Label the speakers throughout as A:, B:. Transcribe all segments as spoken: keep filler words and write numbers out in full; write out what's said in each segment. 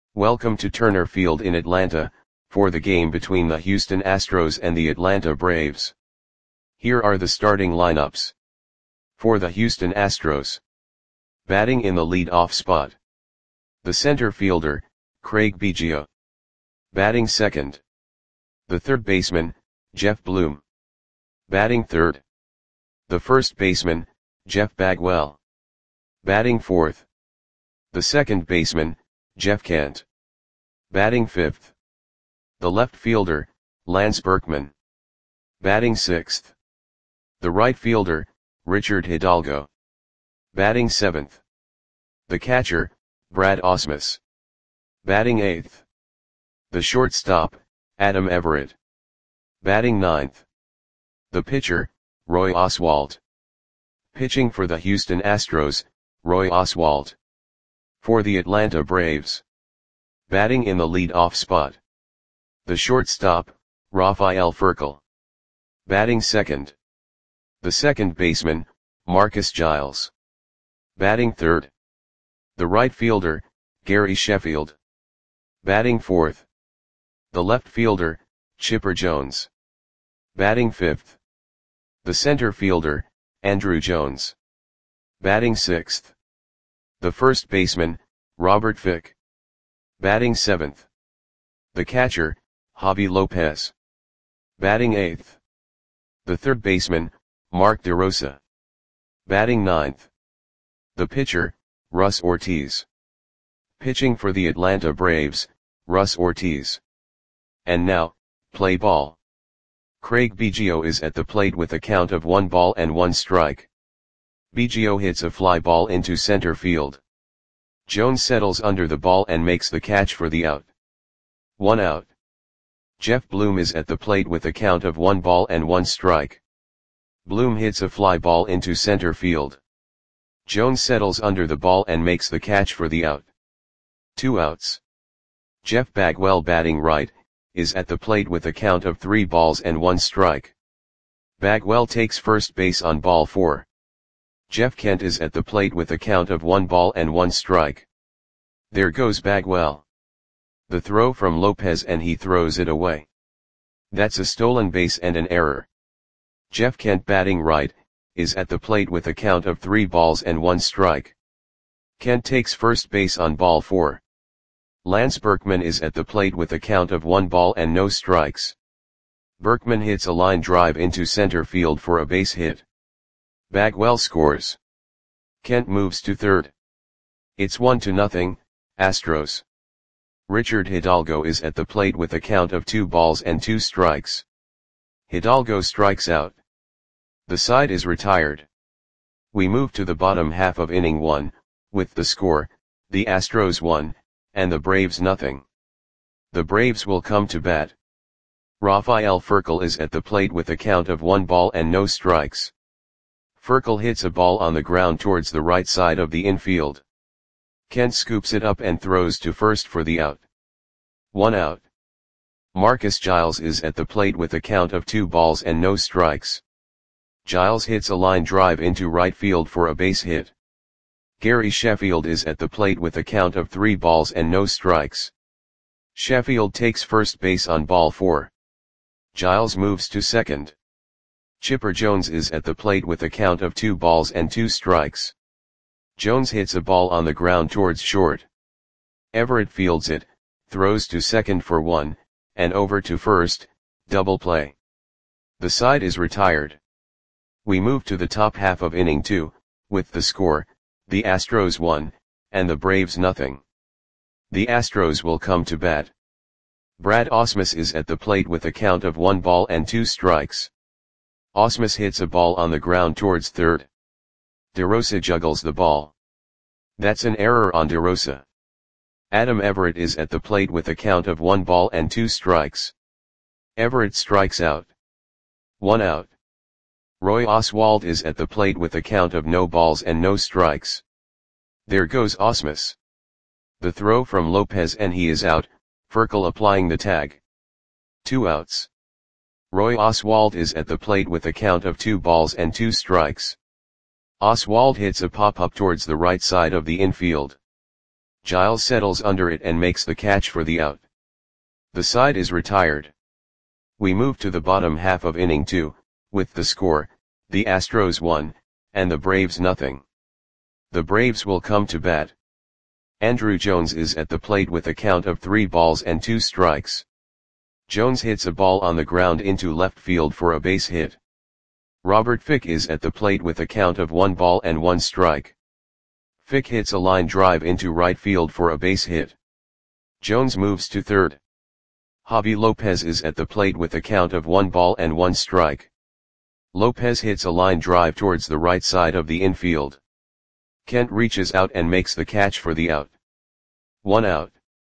A: Welcome to Turner Field in Atlanta, for the game between the Houston Astros and the Atlanta Braves. Here are the starting lineups. For the Houston Astros. Batting in the lead-off spot. The center fielder, Craig Biggio. Batting second. The third baseman, Jeff Bloom. Batting third. The first baseman, Jeff Bagwell. Batting fourth. The second baseman, Jeff Kent. Batting fifth. The left fielder, Lance Berkman. Batting sixth. The right fielder, Richard Hidalgo. Batting seventh. The catcher, Brad Ausmus. Batting eighth. The shortstop, Adam Everett. Batting ninth. The pitcher, Roy Oswalt. Pitching for the Houston Astros, Roy Oswalt. For the Atlanta Braves. Batting in the lead-off spot. The shortstop, Rafael Furcal. Batting second. The second baseman, Marcus Giles. Batting third. The right fielder, Gary Sheffield. Batting fourth. The left fielder, Chipper Jones. Batting fifth. The center fielder, Andruw Jones. Batting sixth. The first baseman, Robert Fick. Batting seventh. The catcher, Javi Lopez. Batting eighth. The third baseman, Mark DeRosa. Batting ninth. The pitcher, Russ Ortiz. Pitching for the Atlanta Braves, Russ Ortiz. And now, play ball. Craig Biggio is at the plate with a count of one ball and one strike. Biggio hits a fly ball into center field. Jones settles under the ball and makes the catch for the out. One out. Jeff Bloom is at the plate with a count of one ball and one strike. Bloom hits a fly ball into center field. Jones settles under the ball and makes the catch for the out. Two outs. Jeff Bagwell, batting right, is at the plate with a count of three balls and one strike. Bagwell takes first base on ball four. Jeff Kent is at the plate with a count of one ball and one strike. There goes Bagwell. The throw from Lopez and he throws it away. That's a stolen base and an error. Jeff Kent, batting right, is at the plate with a count of three balls and one strike. Kent takes first base on ball four. Lance Berkman is at the plate with a count of one ball and no strikes. Berkman hits a line drive into center field for a base hit. Bagwell scores. Kent moves to third. It's one to nothing, Astros. Richard Hidalgo is at the plate with a count of two balls and two strikes. Hidalgo strikes out. The side is retired. We move to the bottom half of inning one, with the score, the Astros one, and the Braves nothing. The Braves will come to bat. Rafael Furcal is at the plate with a count of one ball and no strikes. Furcal hits a ball on the ground towards the right side of the infield. Kent scoops it up and throws to first for the out. One out. Marcus Giles is at the plate with a count of two balls and no strikes. Giles hits a line drive into right field for a base hit. Gary Sheffield is at the plate with a count of three balls and no strikes. Sheffield takes first base on ball four. Giles moves to second. Chipper Jones is at the plate with a count of two balls and two strikes. Jones hits a ball on the ground towards short. Everett fields it, throws to second for one, and over to first, double play. The side is retired. We move to the top half of inning two, with the score, the Astros one, and the Braves nothing. The Astros will come to bat. Brad Ausmus is at the plate with a count of one ball and two strikes. Ausmus hits a ball on the ground towards third. DeRosa juggles the ball. That's an error on DeRosa. Adam Everett is at the plate with a count of one ball and two strikes. Everett strikes out. One out. Roy Oswalt is at the plate with a count of no balls and no strikes. There goes Ausmus. The throw from Lopez and he is out, Furcal applying the tag. Two outs. Roy Oswalt is at the plate with a count of two balls and two strikes. Oswalt hits a pop-up towards the right side of the infield. Giles settles under it and makes the catch for the out. The side is retired. We move to the bottom half of inning two, with the score, the Astros one, and the Braves nothing. The Braves will come to bat. Andruw Jones is at the plate with a count of three balls and two strikes. Jones hits a ball on the ground into left field for a base hit. Robert Fick is at the plate with a count of one ball and one strike. Fick hits a line drive into right field for a base hit. Jones moves to third. Javi Lopez is at the plate with a count of one ball and one strike. Lopez hits a line drive towards the right side of the infield. Kent reaches out and makes the catch for the out. One out.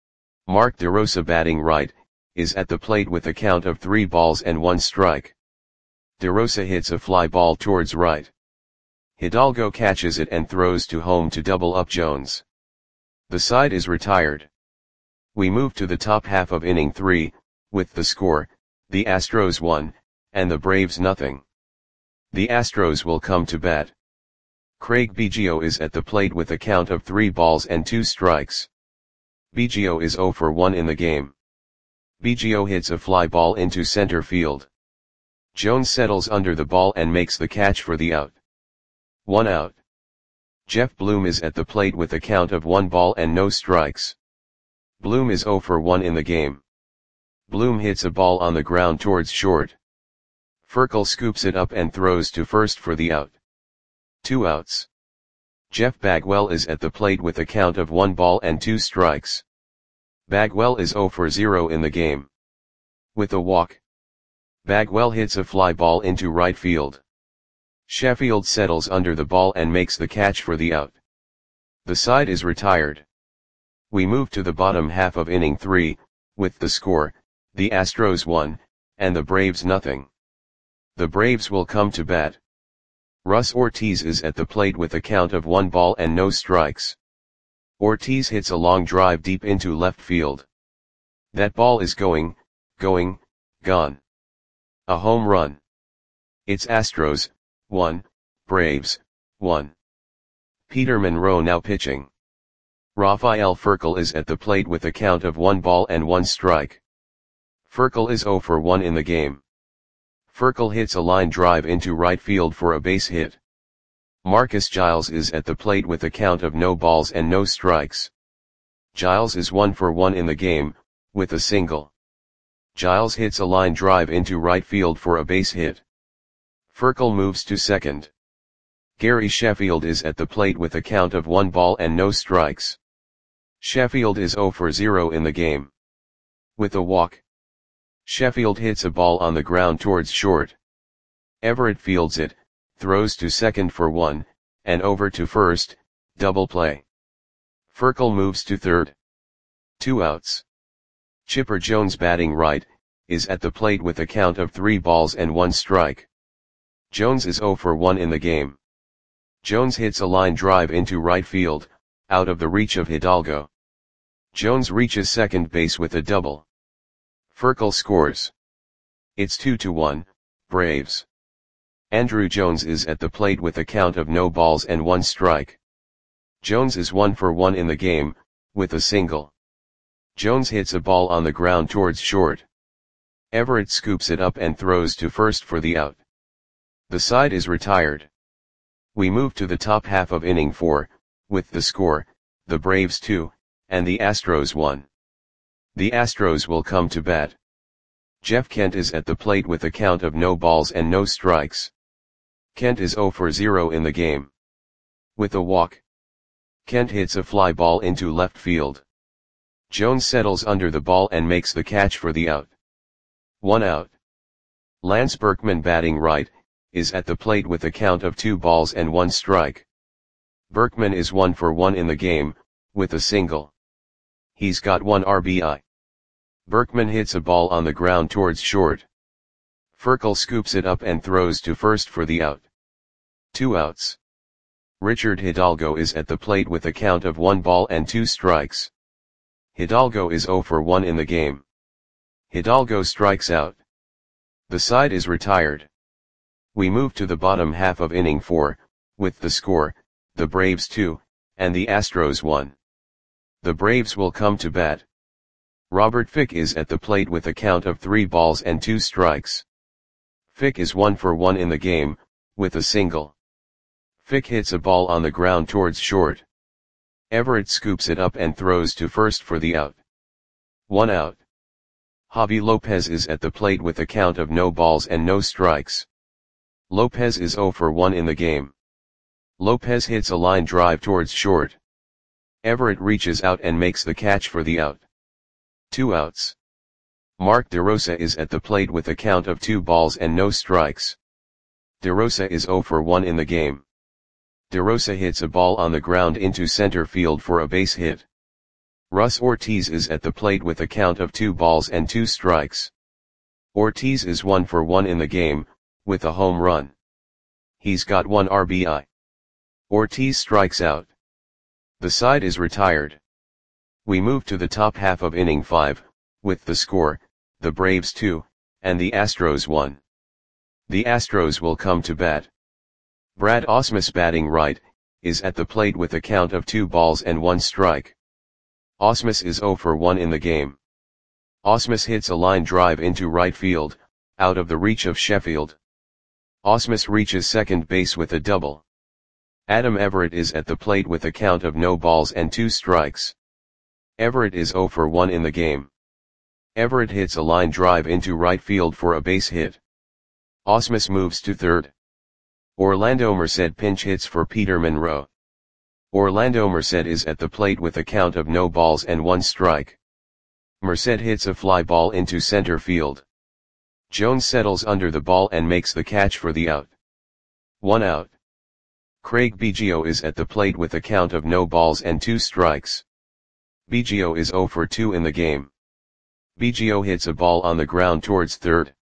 A: Mark DeRosa, batting right, is at the plate with a count of three balls and one strike. DeRosa hits a fly ball towards right. Hidalgo catches it and throws to home to double up Jones. The side is retired. We move to the top half of inning three, with the score, the Astros one, and the Braves nothing. The Astros will come to bat. Craig Biggio is at the plate with a count of three balls and two strikes. Biggio is oh for one in the game. Biggio hits a fly ball into center field. Jones settles under the ball and makes the catch for the out. One out. Jeff Bloom is at the plate with a count of one ball and no strikes. Bloom is oh for one in the game. Bloom hits a ball on the ground towards short. Furkel scoops it up and throws to first for the out. Two outs. Jeff Bagwell is at the plate with a count of one ball and two strikes. Bagwell is oh for zero in the game. With a walk, Bagwell hits a fly ball into right field. Sheffield settles under the ball and makes the catch for the out. The side is retired. We move to the bottom half of inning three, with the score, the Astros one, and the Braves nothing. The Braves will come to bat. Russ Ortiz is at the plate with a count of one ball and no strikes. Ortiz hits a long drive deep into left field. That ball is going, going, gone. A home run. It's Astros, one, Braves, one. Peter Monroe now pitching. Rafael Furcal is at the plate with a count of one ball and one strike. Furcal is oh for one in the game. Furcal hits a line drive into right field for a base hit. Marcus Giles is at the plate with a count of no balls and no strikes. Giles is one for one in the game, with a single. Giles hits a line drive into right field for a base hit. Furcal moves to second. Gary Sheffield is at the plate with a count of one ball and no strikes. Sheffield is oh for zero in the game. With a walk, Sheffield hits a ball on the ground towards short. Everett fields it, throws to second for one, and over to first, double play. Furcal moves to third. Two outs. Chipper Jones, batting right, is at the plate with a count of three balls and one strike. Jones is oh for one in the game. Jones hits a line drive into right field, out of the reach of Hidalgo. Jones reaches second base with a double. Furcal scores. It's two to one, Braves. Andruw Jones is at the plate with a count of no balls and one strike. Jones is one for one in the game, with a single. Jones hits a ball on the ground towards short. Everett scoops it up and throws to first for the out. The side is retired. We move to the top half of inning four, with the score, the Braves two, and the Astros one. The Astros will come to bat. Jeff Kent is at the plate with a count of no balls and no strikes. Kent is oh for zero in the game. With a walk, Kent hits a fly ball into left field. Jones settles under the ball and makes the catch for the out. One out. Lance Berkman, batting right, is at the plate with a count of two balls and one strike. Berkman is one for one in the game, with a single. He's got one R B I. Berkman hits a ball on the ground towards short. Furcal scoops it up and throws to first for the out. Two outs. Richard Hidalgo is at the plate with a count of one ball and two strikes. Hidalgo is oh for one in the game. Hidalgo strikes out. The side is retired. We move to the bottom half of inning four, with the score, the Braves two, and the Astros one. The Braves will come to bat. Robert Fick is at the plate with a count of three balls and two strikes. Fick is one for one in the game, with a single. Fick hits a ball on the ground towards short. Everett scoops it up and throws to first for the out. One out. Javi Lopez is at the plate with a count of no balls and no strikes. Lopez is zero for one in the game. Lopez hits a line drive towards short. Everett reaches out and makes the catch for the out. Two outs. Mark DeRosa is at the plate with a count of two balls and no strikes. DeRosa is zero for one in the game. DeRosa hits a ball on the ground into center field for a base hit. Russ Ortiz is at the plate with a count of two balls and two strikes. Ortiz is one for one in the game, with a home run. He's got one R B I. Ortiz strikes out. The side is retired. We move to the top half of inning five, with the score, the Braves two, and the Astros one. The Astros will come to bat. Brad Ausmus, batting right, is at the plate with a count of two balls and one strike. Ausmus is zero for one in the game. Ausmus hits a line drive into right field, out of the reach of Sheffield. Ausmus reaches second base with a double. Adam Everett is at the plate with a count of no balls and two strikes. Everett is zero for one in the game. Everett hits a line drive into right field for a base hit. Ausmus moves to third. Orlando Merced pinch hits for Peter Monroe. Orlando Merced is at the plate with a count of no balls and one strike. Merced hits a fly ball into center field. Jones settles under the ball and makes the catch for the out. One out. Craig Biggio is at the plate with a count of no balls and two strikes. Biggio is zero for two in the game. Biggio hits a ball on the ground towards third.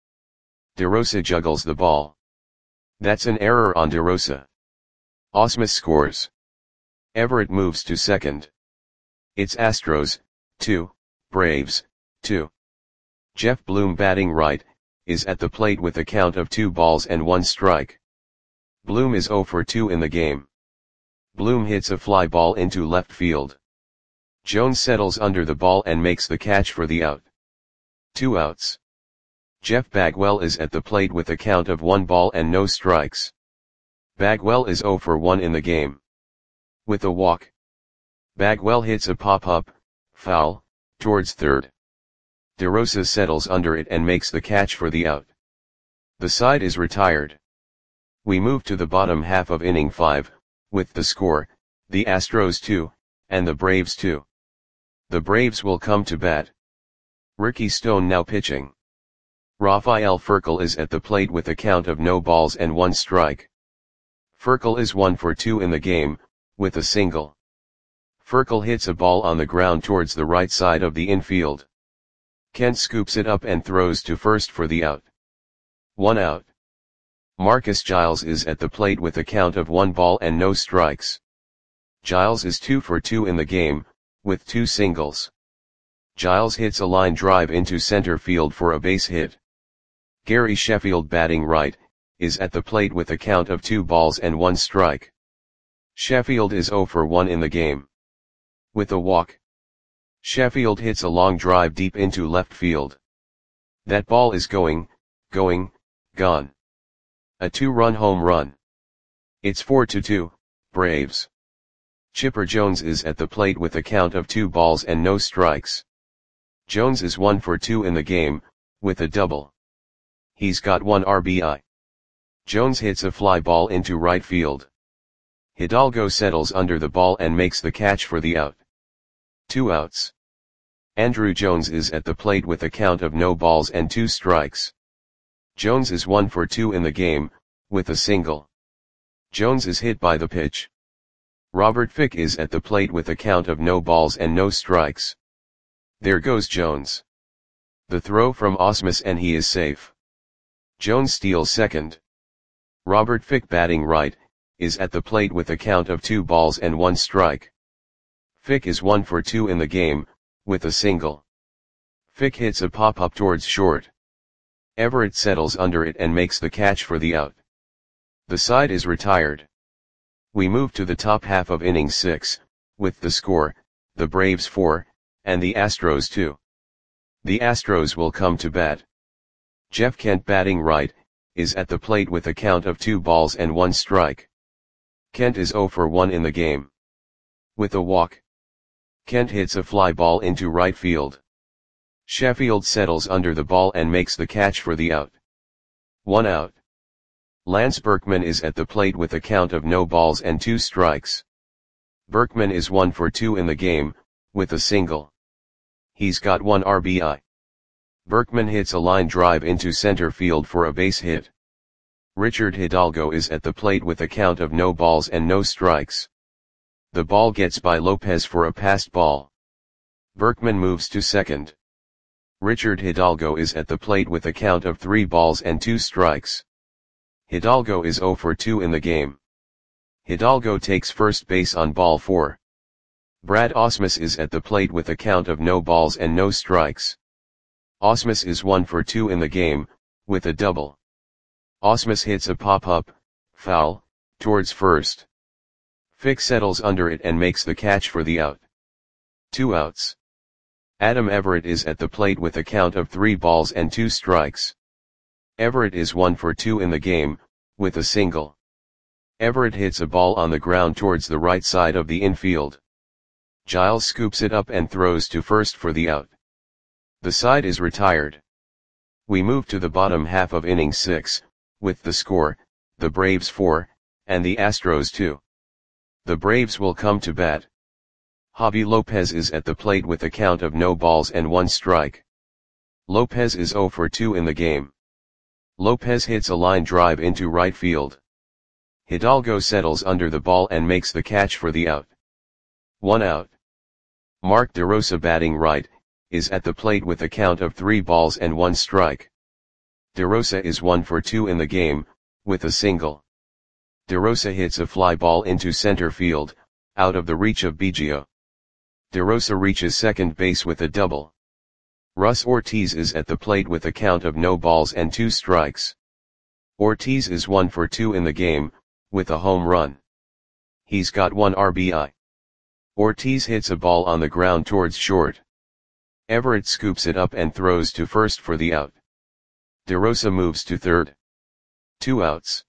A: DeRosa juggles the ball. That's an error on DeRosa. Ausmus scores. Everett moves to second. It's Astros, two, Braves, two. Jeff Bloom, batting right, is at the plate with a count of two balls and one strike. Bloom is zero for two in the game. Bloom hits a fly ball into left field. Jones settles under the ball and makes the catch for the out. Two outs. Jeff Bagwell is at the plate with a count of one ball and no strikes. Bagwell is zero for one in the game. With a walk. Bagwell hits a pop-up, foul, towards third. DeRosa settles under it and makes the catch for the out. The side is retired. We move to the bottom half of inning five, with the score, the Astros two, and the Braves two. The Braves will come to bat. Ricky Stone now pitching. Rafael Furcal is at the plate with a count of no balls and one strike. Furcal is one for two in the game, with a single. Furcal hits a ball on the ground towards the right side of the infield. Kent scoops it up and throws to first for the out. One out. Marcus Giles is at the plate with a count of one ball and no strikes. Giles is two for two in the game, with two singles. Giles hits a line drive into center field for a base hit. Gary Sheffield, batting right, is at the plate with a count of two balls and one strike. Sheffield is zero for one in the game. With a walk. Sheffield hits a long drive deep into left field. That ball is going, going, gone. A two-run home run. It's four to two, Braves. Chipper Jones is at the plate with a count of two balls and no strikes. Jones is one for two in the game, with a double. He's got one R B I. Jones hits a fly ball into right field. Hidalgo settles under the ball and makes the catch for the out. Two outs. Andruw Jones is at the plate with a count of no balls and two strikes. Jones is one for two in the game, with a single. Jones is hit by the pitch. Robert Fick is at the plate with a count of no balls and no strikes. There goes Jones. The throw from Ausmus and he is safe. Jones steals second. Robert Fick, batting right, is at the plate with a count of two balls and one strike. Fick is one for two in the game, with a single. Fick hits a pop-up towards short. Everett settles under it and makes the catch for the out. The side is retired. We move to the top half of inning six, with the score, the Braves four, and the Astros two. The Astros will come to bat. Jeff Kent batting right, is at the plate with a count of two balls and one strike. Kent is oh for one in the game. With a walk, Kent hits a fly ball into right field. Sheffield settles under the ball and makes the catch for the out. One out. Lance Berkman is at the plate with a count of no balls and two strikes. Berkman is one for two in the game, with a single. He's got one R B I. Berkman hits a line drive into center field for a base hit. Richard Hidalgo is at the plate with a count of no balls and no strikes. The ball gets by Lopez for a passed ball. Berkman moves to second. Richard Hidalgo is at the plate with a count of three balls and two strikes. Hidalgo is oh for two in the game. Hidalgo takes first base on ball four. Brad Ausmus is at the plate with a count of no balls and no strikes. Ausmus is one for two in the game, with a double. Ausmus hits a pop-up, foul, towards first. Fick settles under it and makes the catch for the out. Two outs. Adam Everett is at the plate with a count of three balls and two strikes. Everett is one for two in the game, with a single. Everett hits a ball on the ground towards the right side of the infield. Giles scoops it up and throws to first for the out. The side is retired. We move to the bottom half of inning six, with the score, the Braves four, and the Astros two. The Braves will come to bat. Javi Lopez is at the plate with a count of no balls and one strike. Lopez is oh for two in the game. Lopez hits a line drive into right field. Hidalgo settles under the ball and makes the catch for the out. One out. Mark DeRosa batting right, is at the plate with a count of three balls and one strike. DeRosa is one for two in the game, with a single. DeRosa hits a fly ball into center field, out of the reach of Biggio. DeRosa reaches second base with a double. Russ Ortiz is at the plate with a count of no balls and two strikes. Ortiz is one for two in the game, with a home run. He's got one R B I. Ortiz hits a ball on the ground towards short. Everett scoops it up and throws to first for the out. DeRosa moves to third. Two outs.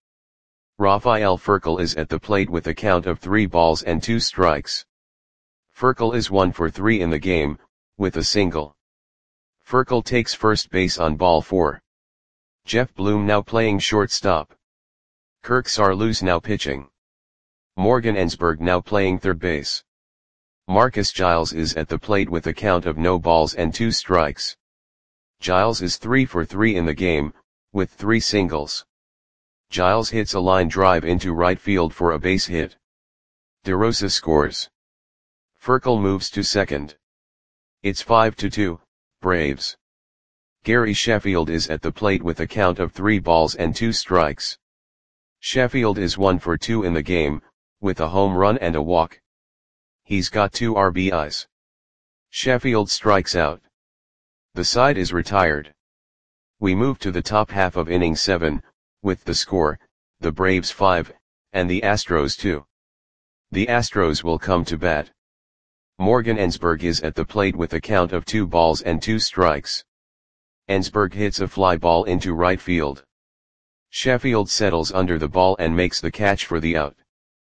A: Rafael Furcal is at the plate with a count of three balls and two strikes. Furcal is one for three in the game, with a single. Furcal takes first base on ball four. Jeff Bloom now playing shortstop. Kirk Saarloos now pitching. Morgan Ensberg now playing third base. Marcus Giles is at the plate with a count of no balls and two strikes. Giles is three for three in the game, with three singles. Giles hits a line drive into right field for a base hit. DeRosa scores. Furcal moves to second. It's five to two, Braves. Gary Sheffield is at the plate with a count of three balls and two strikes. Sheffield is one for two in the game, with a home run and a walk. He's got two R B Is. Sheffield strikes out. The side is retired. We move to the top half of inning seven, with the score, the Braves five, and the Astros two. The Astros will come to bat. Morgan Ensberg is at the plate with a count of two balls and two strikes. Ensberg hits a fly ball into right field. Sheffield settles under the ball and makes the catch for the out.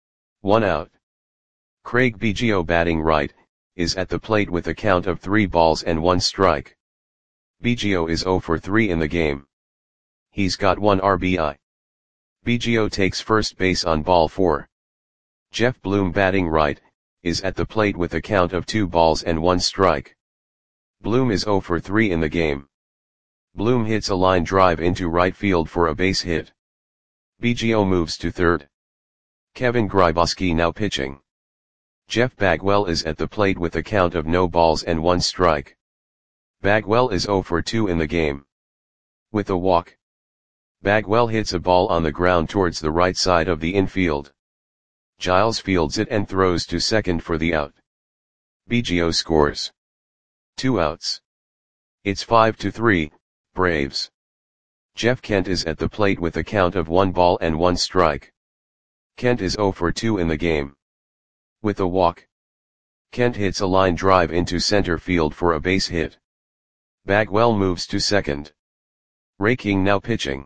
A: One out. Craig Biggio batting right, is at the plate with a count of three balls and one strike. Biggio is oh for three in the game. He's got one R B I. Biggio takes first base on ball four. Jeff Bloom batting right, is at the plate with a count of two balls and one strike. Bloom is oh for three in the game. Bloom hits a line drive into right field for a base hit. Biggio moves to third. Kevin Grybauski now pitching. Jeff Bagwell is at the plate with a count of no balls and one strike. Bagwell is oh for two in the game. With a walk, Bagwell hits a ball on the ground towards the right side of the infield. Giles fields it and throws to second for the out. Biggio scores. Two outs. It's five to three, Braves. Jeff Kent is at the plate with a count of one ball and one strike. Kent is oh for two in the game. With a walk, Kent hits a line drive into center field for a base hit. Bagwell moves to second. Ray King now pitching.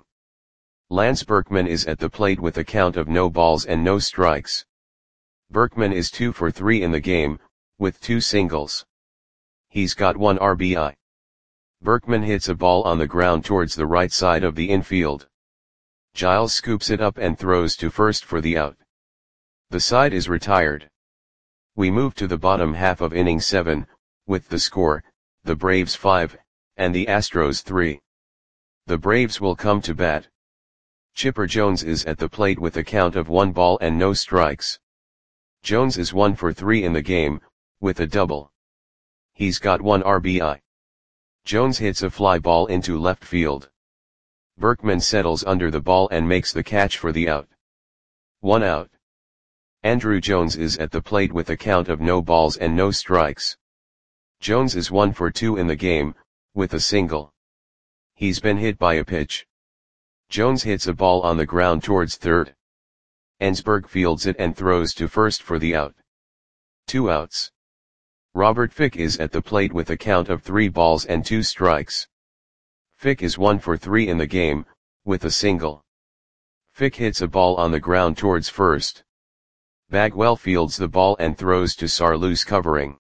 A: Lance Berkman is at the plate with a count of no balls and no strikes. Berkman is two for three in the game, with two singles. He's got one R B I. Berkman hits a ball on the ground towards the right side of the infield. Giles scoops it up and throws to first for the out. The side is retired. We move to the bottom half of inning seven, with the score, the Braves five, and the Astros three. The Braves will come to bat. Chipper Jones is at the plate with a count of one ball and no strikes. Jones is one for three in the game, with a double. He's got one R B I. Jones hits a fly ball into left field. Berkman settles under the ball and makes the catch for the out. One out. Andruw Jones is at the plate with a count of no balls and no strikes. Jones is one for two in the game, with a single. He's been hit by a pitch. Jones hits a ball on the ground towards third. Ensberg fields it and throws to first for the out. Two outs. Robert Fick is at the plate with a count of three balls and two strikes. Fick is one for three in the game, with a single. Fick hits a ball on the ground towards first. Bagwell fields the ball and throws to Sarloos covering.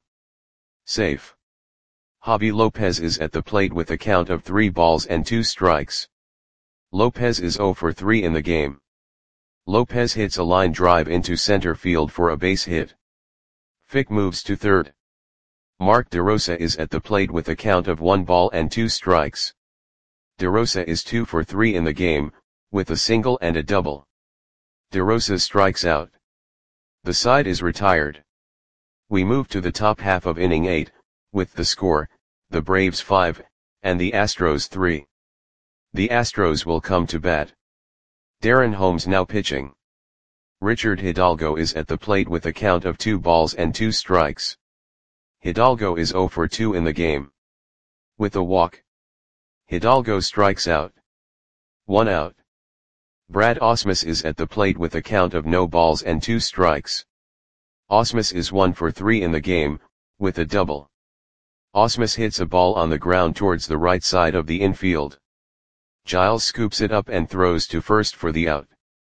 A: Safe. Javi Lopez is at the plate with a count of three balls and two strikes. Lopez is zero for three in the game. Lopez hits a line drive into center field for a base hit. Fick moves to third. Mark DeRosa is at the plate with a count of one ball and two strikes. DeRosa is two for three in the game, with a single and a double. DeRosa strikes out. The side is retired. We move to the top half of inning eight, with the score, the Braves five, and the Astros three. The Astros will come to bat. Darren Holmes now pitching. Richard Hidalgo is at the plate with a count of two balls and two strikes. Hidalgo is zero for two in the game. With a walk. Hidalgo strikes out. One out. Brad Ausmus is at the plate with a count of no balls and two strikes. Ausmus is one for three in the game, with a double. Ausmus hits a ball on the ground towards the right side of the infield. Giles scoops it up and throws to first for the out.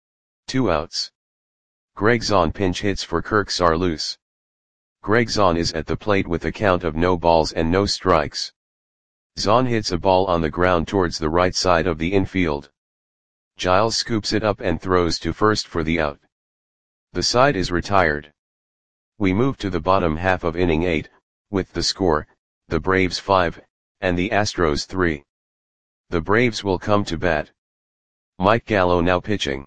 A: Two outs. Greg Zahn pinch hits for Kirk Sarloos. Greg Zahn is at the plate with a count of no balls and no strikes. Zahn hits a ball on the ground towards the right side of the infield. Giles scoops it up and throws to first for the out. The side is retired. We move to the bottom half of inning eight, with the score, the Braves five, and the Astros three. The Braves will come to bat. Mike Gallo now pitching.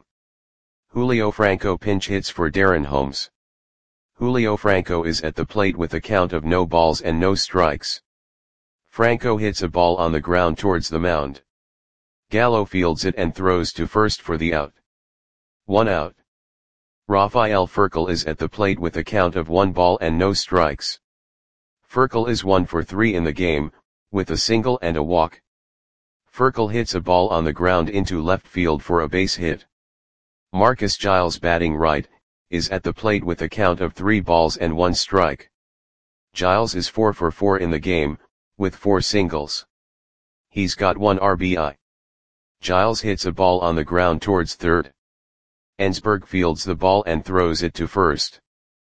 A: Julio Franco pinch hits for Darren Holmes. Julio Franco is at the plate with a count of no balls and no strikes. Franco hits a ball on the ground towards the mound. Gallo fields it and throws to first for the out. One out. Rafael Furcal is at the plate with a count of one ball and no strikes. Furcal is one for three in the game, with a single and a walk. Furcal hits a ball on the ground into left field for a base hit. Marcus Giles batting right, is at the plate with a count of three balls and one strike. Giles is four for four in the game, with four singles. He's got one R B I. Giles hits a ball on the ground towards third. Ensberg fields the ball and throws it to first.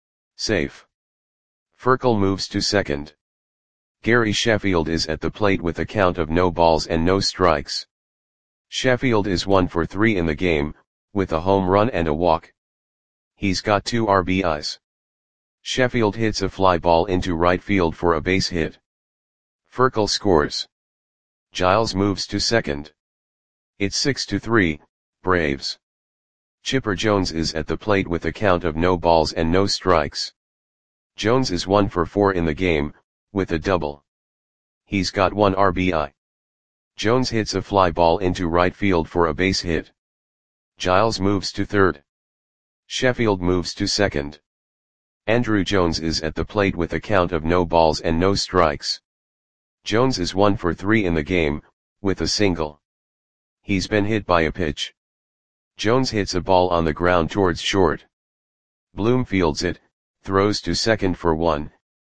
A: Safe. Furcal moves to second. Gary Sheffield is at the plate with a count of no balls and no strikes. Sheffield is one for three in the game, with a home run and a walk. He's got two R B Is. Sheffield hits a fly ball into right field for a base hit. Furcal scores. Giles moves to second. It's six to three, Braves. Chipper Jones is at the plate with a count of no balls and no strikes. Jones is one for four in the game, with a double. He's got one R B I. Jones hits a fly ball into right field for a base hit. Giles moves to third. Sheffield moves to second. Andruw Jones is at the plate with a count of no balls and no strikes. Jones is one for three in the game, with a single. He's been hit by a pitch. Jones hits a ball on the ground towards short. Bloom fields it, throws to second for one,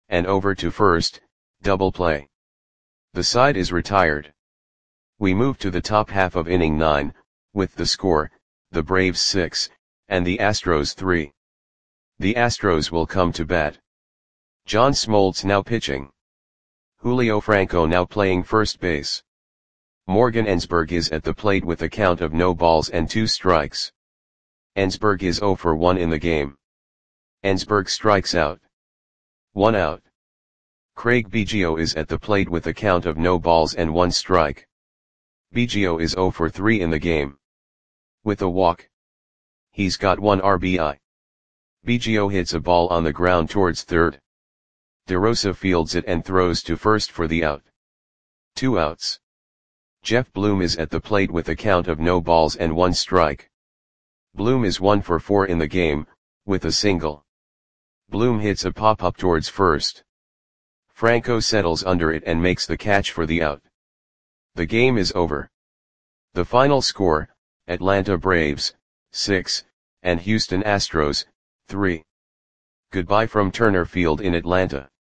A: and over to first, double play. The side is retired. We move to the top half of inning nine, with the score, the Braves six, and the Astros three. The Astros will come to bat. John Smoltz now pitching. Julio Franco now playing first base. Morgan Ensberg is at the plate with a count of no balls and two strikes. Ensberg is zero for one in the game. Ensberg strikes out. One out. Craig Biggio is at the plate with a count of no balls and one strike. Biggio is zero for three in the game. With a walk. He's got one R B I. Biggio hits a ball on the ground towards third. DeRosa fields it and throws to first for the out. Two outs. Jeff Bloom is at the plate with a count of no balls and one strike. Bloom is one for four in the game, with a single. Bloom hits a pop-up towards first. Franco settles under it and makes the catch for the out. The game is over. The final score, Atlanta Braves, six, and Houston Astros, three. Goodbye from Turner Field in Atlanta.